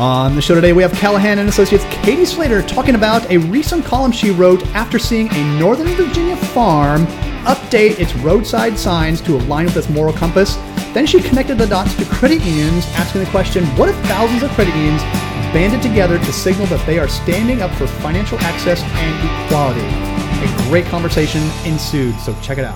On the show today, we have Callahan and Associates Katie Slater talking about a recent column she wrote after seeing a Northern Virginia farm update its roadside signs to align with its moral compass. Then she connected the dots to credit unions, asking the question, what if thousands of credit unions banded together to signal that they are standing up for financial access and equality? A great conversation ensued, so check it out.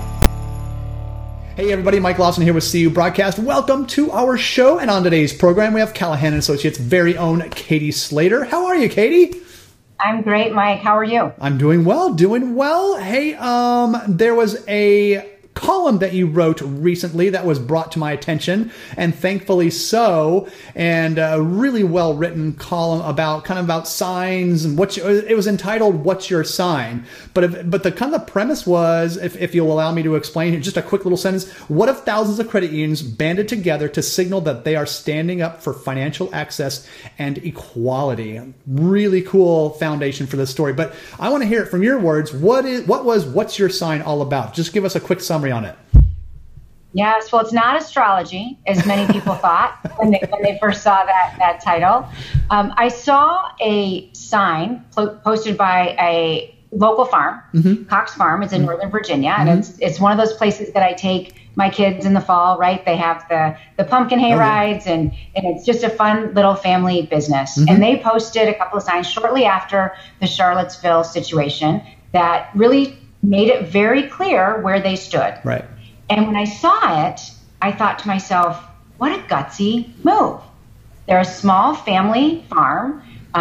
Hey everybody, Mike Lawson here with CU Broadcast. Welcome to our show, and on today's program we have Callahan and Associates' very own Katie Slater. How are you, Katie? I'm great, Mike. How are you? I'm doing well. Hey, there was a column that you wrote recently that was brought to my attention, and thankfully so, and a really well written column about signs and it was entitled "What's Your Sign?" But the kind of premise was, if you'll allow me to explain, just a quick little sentence: what if thousands of credit unions banded together to signal that they are standing up for financial access and equality? Really cool foundation for this story, but I want to hear it from your words. What's Your Sign all about? Just give us a quick summary on it. Yes, well, it's not astrology, as many people thought when they first saw that title. I saw a sign posted by a local farm, Cox Farm. It's in Northern Virginia, and it's one of those places that I take my kids in the fall, right? They have the pumpkin hay rides, and it's just a fun little family business. And they posted a couple of signs shortly after the Charlottesville situation that really made it very clear where they stood. Right. And when I saw it, I thought to myself, what a gutsy move. They're a small family farm.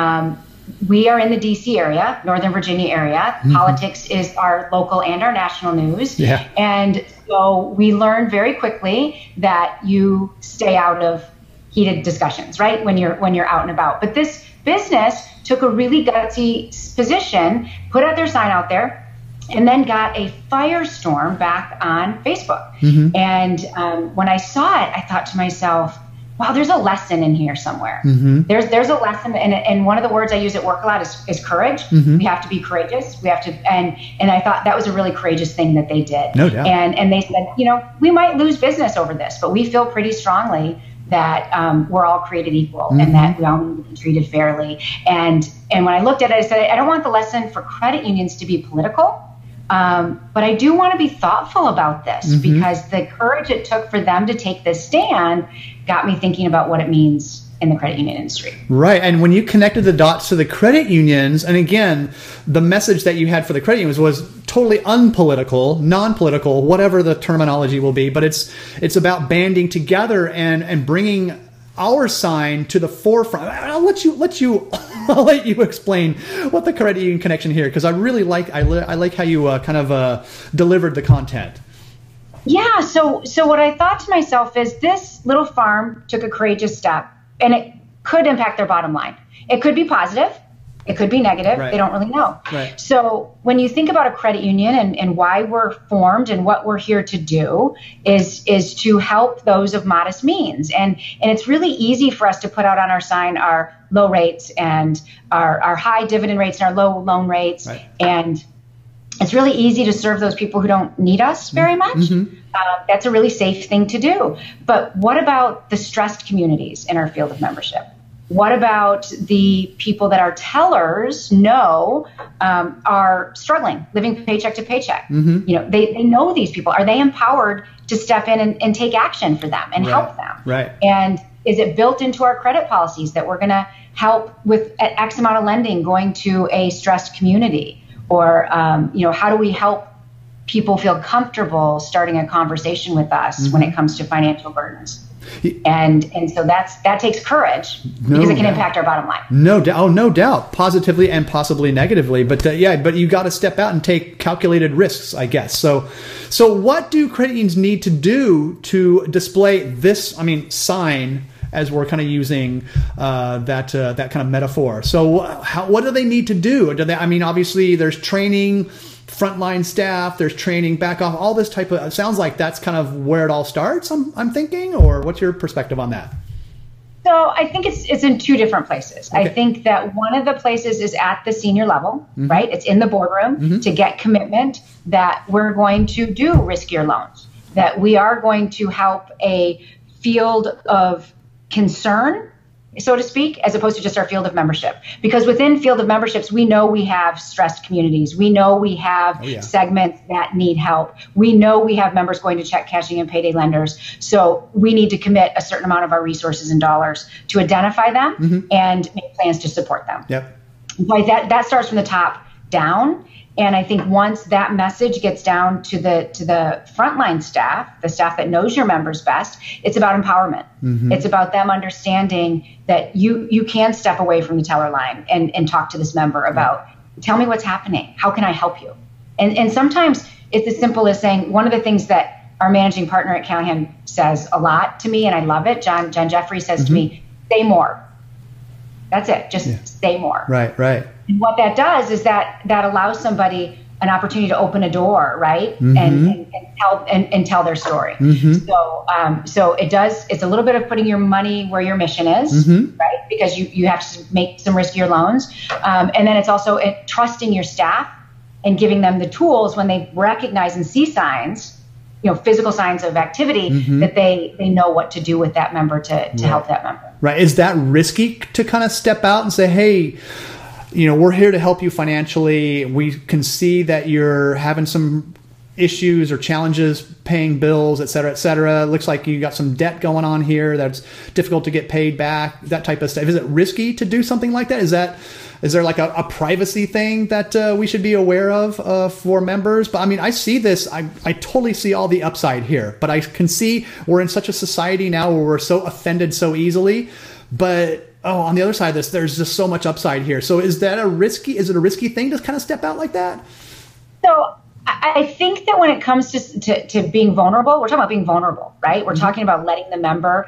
We are in the DC area, Northern Virginia area. Politics is our local and our national news. Yeah. And so we learned very quickly that you stay out of heated discussions, right? When you're out and about. But this business took a really gutsy position, put out their sign out there, and then got a firestorm back on Facebook. And when I saw it, I thought to myself, wow, there's a lesson in here somewhere. There's a lesson, and one of the words I use at work a lot is courage. We have to be courageous. We have to, and I thought that was a really courageous thing that they did. No doubt. And they said, we might lose business over this, but we feel pretty strongly that we're all created equal and that we all need to be treated fairly. And when I looked at it, I said, I don't want the lesson for credit unions to be political. But I do want to be thoughtful about this because the courage it took for them to take this stand got me thinking about what it means in the credit union industry. Right. And when you connected the dots to the credit unions, and again, the message that you had for the credit unions was totally unpolitical, non-political, whatever the terminology will be, but it's about banding together and bringing our sign to the forefront. I'll let you explain what the credit union connection here, because I really like how you delivered the content. Yeah. So what I thought to myself is this little farm took a courageous step, and it could impact their bottom line. It could be positive. It could be negative. Right. They don't really know. Right. So when you think about a credit union and why we're formed and what we're here to do is to help those of modest means. And it's really easy for us to put out on our sign our low rates and our high dividend rates and our low loan rates. Right. And it's really easy to serve those people who don't need us very much. That's a really safe thing to do. But what about the stressed communities in our field of membership? What about the people that our tellers know are struggling, living paycheck to paycheck? They know these people. Are they empowered to step in and take action for them and help them? Right. And is it built into our credit policies that we're going to help with X amount of lending going to a stressed community? Or, how do we help people feel comfortable starting a conversation with us when it comes to financial burdens? And so that takes courage because it can impact our bottom line. No doubt, positively and possibly negatively. But but you got to step out and take calculated risks, I guess. So what do credit unions need to do to display this? Sign, as we're kind of using that kind of metaphor. So what do they need to do? Obviously there's training. Frontline staff, there's training, back off, all this type of, it sounds like that's kind of where it all starts, I'm thinking, or what's your perspective on that? So I think it's in two different places. Okay. I think that one of the places is at the senior level, right? It's in the boardroom to get commitment that we're going to do riskier loans, that we are going to help a field of concern so to speak, as opposed to just our field of membership. Because within field of memberships, we know we have stressed communities. We know we have segments that need help. We know we have members going to check cashing and payday lenders. So we need to commit a certain amount of our resources and dollars to identify them and make plans to support them. Yep. But that starts from the top down. And I think once that message gets down to the frontline staff, the staff that knows your members best, it's about empowerment. It's about them understanding that you can step away from the teller line and talk to this member about, tell me what's happening. How can I help you? And sometimes it's as simple as saying, one of the things that our managing partner at Callahan says a lot to me, and I love it, John Jeffrey says to me, say more. That's it. Just say more. Right. And what that does is that allows somebody an opportunity to open a door, right? And tell their story. So it does. It's a little bit of putting your money where your mission is, right? Because you have to make some riskier loans, and then it's also trusting your staff and giving them the tools when they recognize and see signs, physical signs of activity, that they know what to do with that member to help that member. Right. Is that risky to kind of step out and say, hey, we're here to help you financially. We can see that you're having some issues or challenges paying bills, et cetera, et cetera. It looks like you got some debt going on here that's difficult to get paid back, that type of stuff. Is it risky to do something like that? Is there like a privacy thing that we should be aware of for members? But I mean, I see this, I totally see all the upside here, but I can see we're in such a society now where we're so offended so easily, but on the other side of this, there's just so much upside here. So is it a risky thing to kind of step out like that? So I think that when it comes to being vulnerable, we're talking about being vulnerable, right? We're talking about letting the member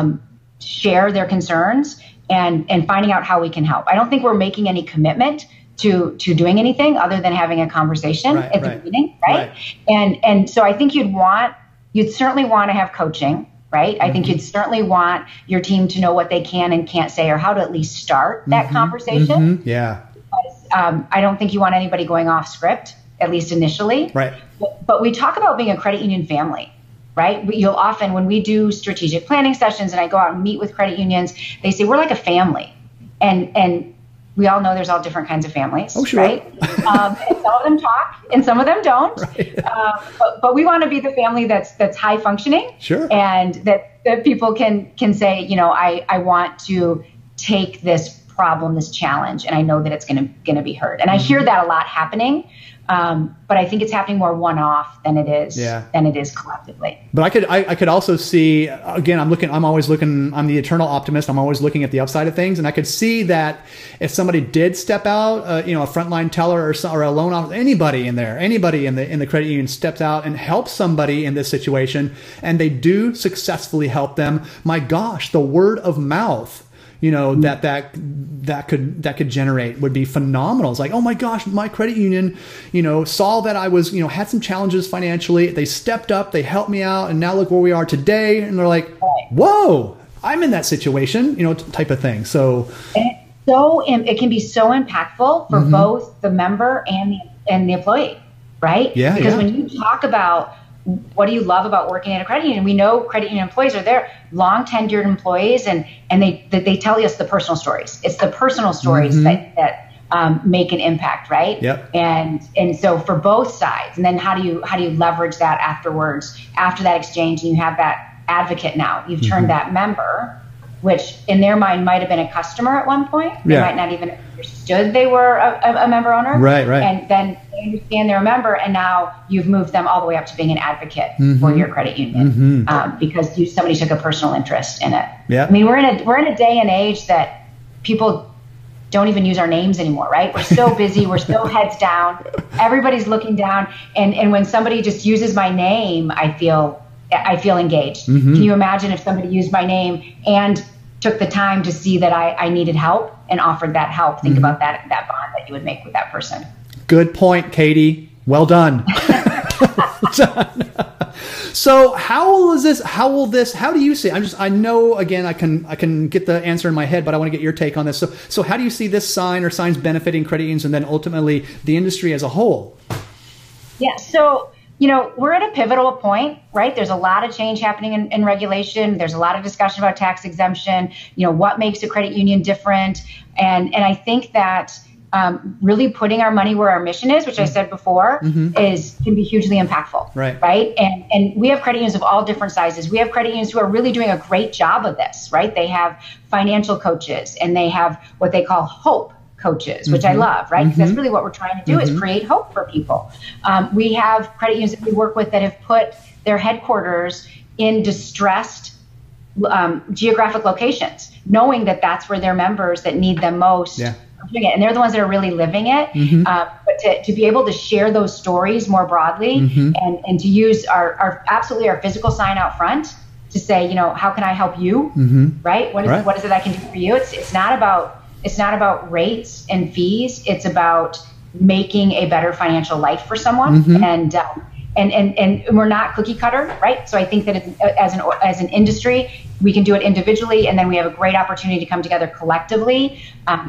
share their concerns and finding out how we can help. I don't think we're making any commitment to doing anything other than having a conversation at the beginning, right? And so I think you'd certainly want to have coaching. Right. I think you'd certainly want your team to know what they can and can't say, or how to at least start that conversation. Yeah. Because, I don't think you want anybody going off script, at least initially. Right. But we talk about being a credit union family, right? You'll often, when we do strategic planning sessions and I go out and meet with credit unions, they say we're like a family. And we all know there's all different kinds of families, right? And some of them talk and some of them don't. Right. But we want to be the family that's high functioning. Sure. And that people can say, I want to take this problem, this challenge, and I know that it's going to be heard. And I hear that a lot happening. But I think it's happening more one-off than it is collectively. But I could also see, again, I'm always looking, I'm the eternal optimist. I'm always looking at the upside of things. And I could see that if somebody did step out, a frontline teller or a loan officer, anybody in the credit union steps out and helps somebody in this situation, and they do successfully help them, my gosh, the word of mouth, that could generate would be phenomenal. It's like, oh my gosh, my credit union, saw that I was, had some challenges financially. They stepped up, they helped me out, and now look where we are today. And they're like, whoa, I'm in that situation, type of thing. So it can be so impactful for both the member and the employee, right? Yeah. Because when you talk about what do you love about working at a credit union? We know credit union employees are there, long tenured employees, and they tell us the personal stories. It's the personal stories that make an impact, right? Yep. And so for both sides, and then how do you leverage that afterwards, after that exchange, and you have that advocate now. You've turned that member, which in their mind might have been a customer at one point. They might not even understood they were a member owner. Right. And then they understand they're a member, and now you've moved them all the way up to being an advocate for your credit union because somebody took a personal interest in it. Yeah. I mean, we're in a day and age that people don't even use our names anymore, right? We're so busy. We're so heads down. Everybody's looking down. And when somebody just uses my name, I feel engaged. Can you imagine if somebody used my name and took the time to see that I needed help and offered that help? Think about that bond that you would make with that person. Good point, Katie. Well done. So how do you see it? I know, again, I can get the answer in my head, but I want to get your take on this. So how do you see this sign or signs benefiting credit unions and then ultimately the industry as a whole? Yeah. So we're at a pivotal point, right? There's a lot of change happening in regulation. There's a lot of discussion about tax exemption, what makes a credit union different. And I think that really putting our money where our mission is, which I said before, can be hugely impactful, right? And we have credit unions of all different sizes. We have credit unions who are really doing a great job of this, right? They have financial coaches and they have what they call hope coaches, which I love, right? Because that's really what we're trying to do is create hope for people. We have credit unions that we work with that have put their headquarters in distressed geographic locations, knowing that that's where their members that need them most are doing it. And they're the ones that are really living it. But to be able to share those stories more broadly and to use our physical sign out front to say, how can I help you? Right? What is it I can do for you? It's not about rates and fees. It's about making a better financial life for someone. And we're not cookie cutter, right? So I think that as an industry, we can do it individually, and then we have a great opportunity to come together collectively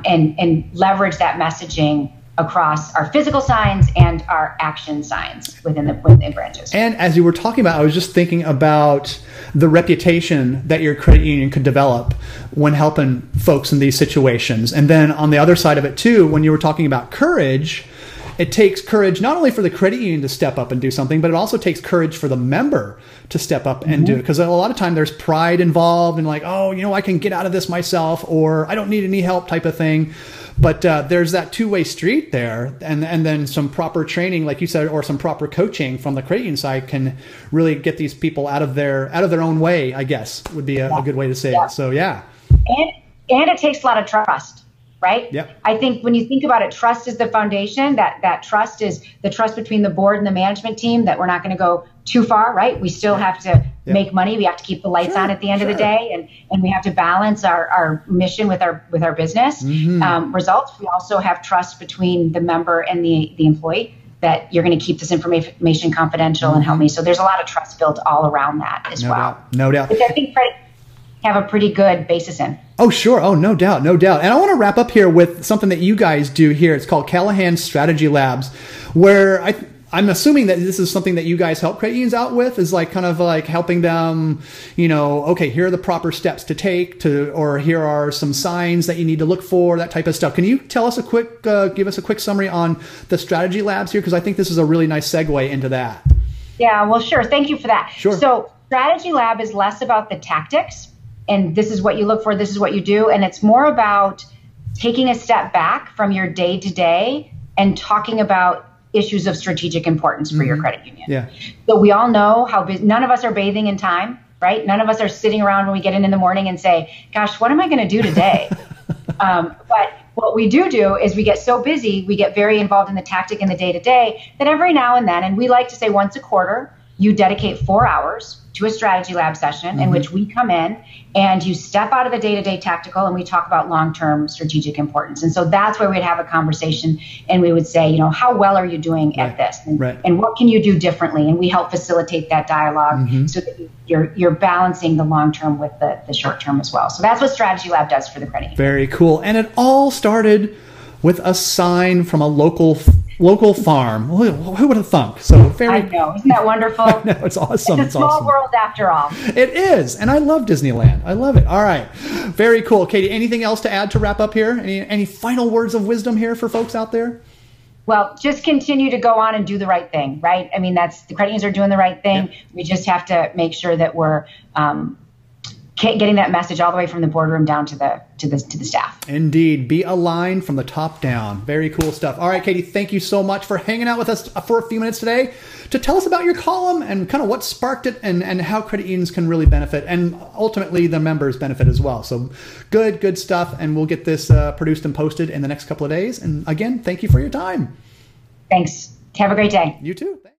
and leverage that messaging across our physical signs and our action signs within the branches. And as you were talking about, I was just thinking about the reputation that your credit union could develop when helping folks in these situations. And then on the other side of it too, when you were talking about courage, it takes courage not only for the credit union to step up and do something, but it also takes courage for the member to step up and do it. Because a lot of time there's pride involved and like, I can get out of this myself, or I don't need any help type of thing. But there's that two-way street there, and then some proper training, like you said, or some proper coaching from the credit union side can really get these people out of their own way, I guess, would be a good way to say it. So, yeah. And it takes a lot of trust, right? Yep. I think when you think about it, trust is the foundation. That trust is the trust between the board and the management team that we're not going to go too far, right? We still have to make money. We have to keep the lights on at the end of the day, and we have to balance our mission with our business results. We also have trust between the member and the employee that you're going to keep this information confidential and help me. So there's a lot of trust built all around that as well. No doubt. Which I think credit have a pretty good basis in. Oh, sure. Oh, no doubt. And I want to wrap up here with something that you guys do here. It's called Callahan Strategy Labs, where I'm assuming that this is something that you guys help credit unions out with, is like kind of like helping them, okay, here are the proper steps to take or here are some signs that you need to look for, that type of stuff. Can you tell us give us a quick summary on the strategy labs here? Because I think this is a really nice segue into that. Yeah, well, sure. Thank you for that. Sure. So strategy lab is less about the tactics and this is what you look for, this is what you do. And it's more about taking a step back from your day to day and talking about issues of strategic importance for your credit union. Yeah. So we all know how none of us are bathing in time, right? None of us are sitting around when we get in the morning and say, gosh, what am I going to do today? But what we do is we get so busy, we get very involved in the tactic and the day to day that every now and then, and we like to say once a quarter, you dedicate 4 hours to a strategy lab session in which we come in and you step out of the day-to-day tactical and we talk about long-term strategic importance. And so that's where we'd have a conversation and we would say, how well are you doing at this? And what can you do differently? And we help facilitate that dialogue so that you're balancing the long-term with the short-term as well. So that's what Strategy Lab does for the credit union. Very cool. And it all started with a sign from a local farm. Who would have thunk? So I know. Isn't that wonderful? I know. It's awesome. It's a small world after all. It is. And I love Disneyland. I love it. All right. Very cool. Katie, anything else to add to wrap up here? Any final words of wisdom here for folks out there? Well, just continue to go on and do the right thing, right? I mean, the credit unions are doing the right thing. Yep. We just have to make sure that we're getting that message all the way from the boardroom down to the staff. Indeed. Be aligned from the top down. Very cool stuff. All right, Katie, thank you so much for hanging out with us for a few minutes today to tell us about your column and kind of what sparked it and how credit unions can really benefit and ultimately the members benefit as well. So good stuff. And we'll get this produced and posted in the next couple of days. And again, thank you for your time. Thanks. Have a great day. You too.